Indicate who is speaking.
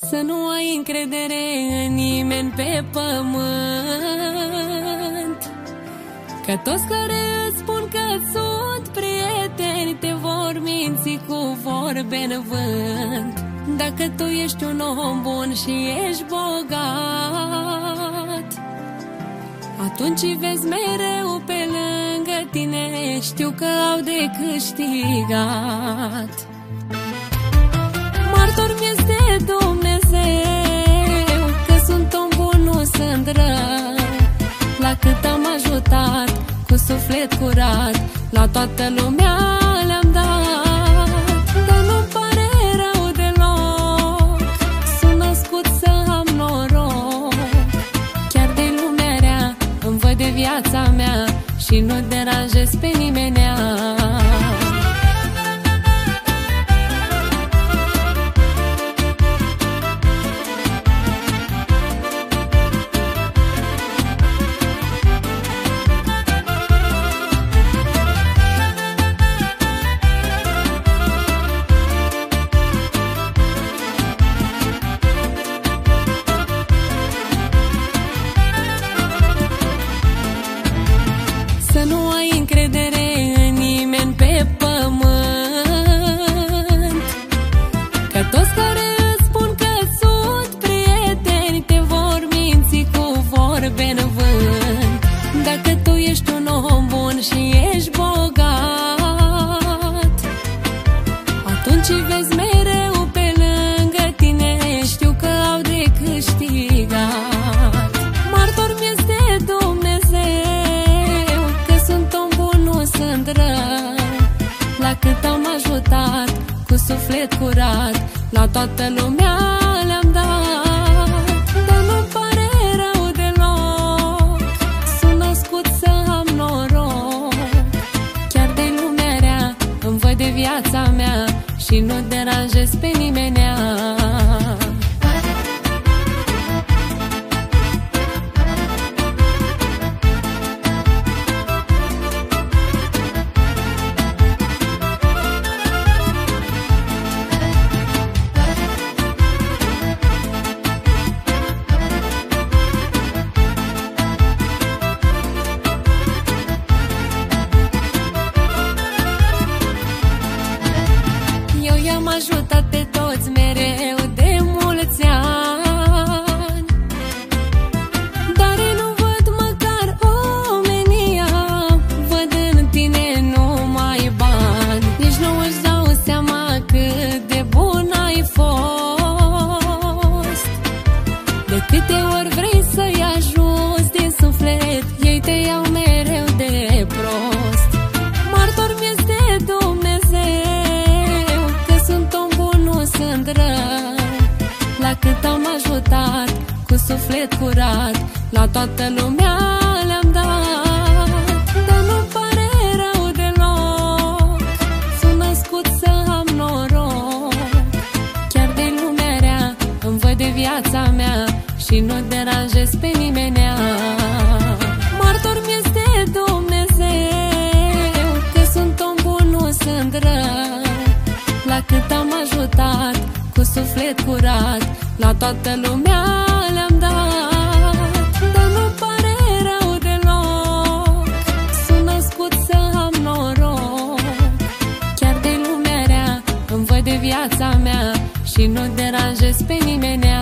Speaker 1: Să nu ai încredere în nimeni pe pământ, că toți care îți spun că sunt prieteni te vor minți cu vorbe în vânt. Dacă tu ești un om bun și ești bogat, atunci vezi mereu pe lângă tine, știu că au de câștigat. Martor mi-este Dumnezeu că sunt om bun, nu sunt rău. La cât am ajutat cu suflet curat, la toată lumea le-am dat. Dar nu-mi pare rău deloc, sunt născut să am noroc. Chiar de lumea rea îmi văd de viața mea și nu deranjez pe nimenea. Să nu ai încredere în nimeni pe pământ, că toți care îți spun că sunt prieteni te vor minți cu vorbe în vânt. Dacă tu ești un om bun și ești bogat, atunci vezi mereu pe lângă tine, știu că au de câștigat. Martor mi-este Dumnezeu că sunt om bun, nu sunt rău. La cât am ajutat cu suflet curat, la toată lumea le-am dat. Dar nu-mi pare rău deloc, sunt născut să am noroc. Chiar de lumea rea îmi văd de viața mea și nu deranjez pe nimenea. Eu i-am ajutat pe toți mereu de mulți ani, dar ei nu văd măcar omenia, văd în tine numai bani. Nici nu își dau seama cât de bun ai fost. De câte ori vrei să-i ajuți din suflet, ei te iau mereu de prost. Martor mi-este Dumnezeu că sunt om bun, nu sunt rău. La cât am ajutat cu suflet curat, la toată lumea le-am dat. Dar nu-mi pare rău deloc, sunt născut să am noroc. Chiar de lumea rea îmi văd de viața mea și nu deranjez pe nimenea. Martor mi-este Dumnezeu că sunt om bun, nu sunt rău. La cât am ajutat cu suflet curat, la toată lumea le-am dat. Dar nu-mi pare rău deloc, sunt născut să am noroc. Chiar de lumea rea îmi văd de viața mea și nu deranjez pe nimenea.